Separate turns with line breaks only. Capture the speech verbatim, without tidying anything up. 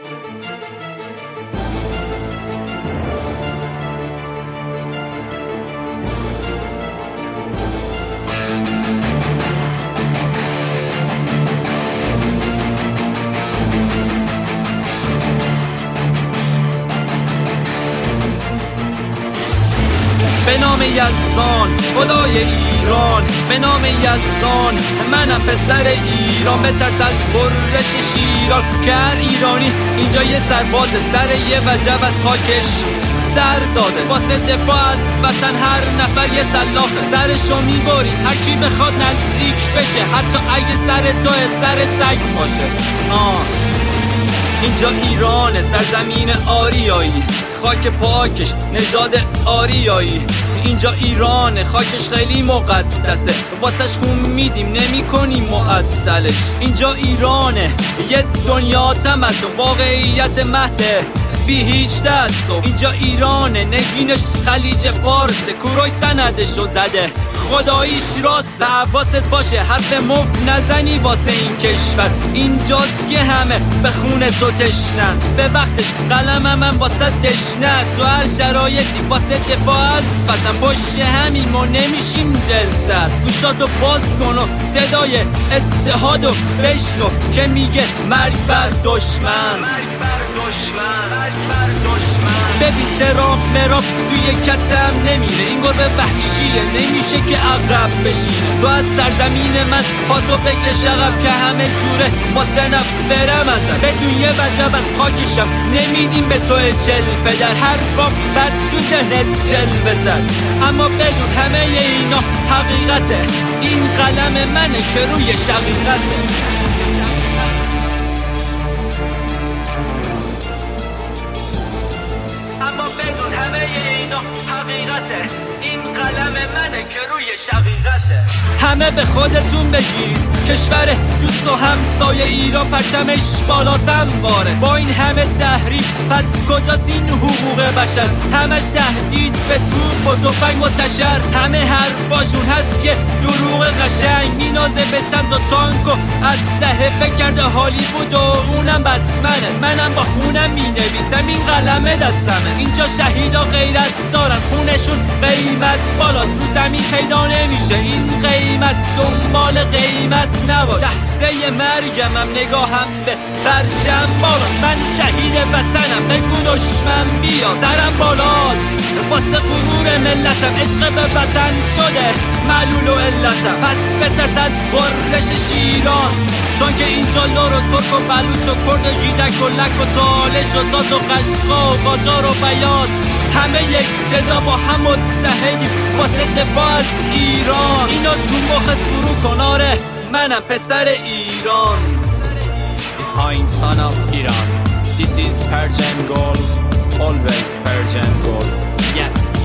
به نام یزدان خدای ایران، به نام یزدان منم پسر ایران. بترس از غرش شیران که هر ایرانی اینجا یه سرباز، سر یه وجب از خاکش سر داده. واسه دفاع از وطن هر نفر یه سلاخ، سرشو میبری هر کی بخواد نزدیک بشه، حتی اگه سر توه سر سگ باشه. آه اینجا ایرانه، سرزمین آریایی، خاک پاکش نژاد آریایی. اینجا ایرانه، خاکش خیلی مقدسه، واسش خون میدیم نمی کنیم معطلش. اینجا ایرانه، یه دنیا تمدن، واقعیت محضه بی هیچ دست. اینجا ایرانه، نگینش خلیج فارسه، کوروش سندشو زده خداییش راست. حواست باشه حرف مفت نزنی واسه این کشور، اینجاست که همه به خون تو تشنن. به وقتش قلمم من واسه دشنه است، تو هر شرایطی واسه دفاع از وطن پشت همیم و نمیشیم دل سر. گوشاتو باز کن و صدای اتحادو بشنو که میگه مرگ بر دشمن، مرگ بر دشمن، مرگ بر دشمن. ببین چرا مراب توی کتم نمیره، این گربه وحشیه نمیشه که عقب بشینه. تو از سرزمین من با تو بکش عقب که همه جوره متنفرم ازم. بدون یه وجب از خاکشم نمیدیم به تو جلوه، در حرفام بد تو ذهنت جلوه زد. اما بدون همه اینا حقیقته، این قلم منه که روی شقیقته. اما بدون همه اینا حقیقته، این قلم منه که روی شقیقته. همه به خودتون بگیرید، کشور دوست و همسایه ایران پرچمش بالا سمواره. با این همه تحریم پس کجاست این حقوق بشر؟ همش تهدید به توپ و تفنگ و تشر، همه حرفاشون هست یه دروغ قشنگ. مینازه به چند تا تانک و اسلحه، فکر کرده هالیوود و اونم بتمنه. منم با خونم مینویسم، این قلمه دستمه. اینجا شهیدا غیرت دارن، خونشون قیمت بالاست، رو زمین پیدا نمیشه. این قیمت دنبال قیمت نباش، لحظه مرگمم نگاهم به برجم بالاست. من شهید وطنم، بگو دشمن بیا سرم بالاست. واسه غرور ملتم عشق به وطن شده معلول و علتم. پس بترس از غرش شیران، چون که اینجا لور و ترک و بلوچ و کرد و گیدک و لک و تالش و داد و قشقا و قاجار و بیات، همه یک صدا با هم متحدیم واسه دفاع از ایران. اینو تو مخت فرو کن، آره منم پسر ایران.
I'm son of Iran. This is Persian gold, always Persian gold. Yes.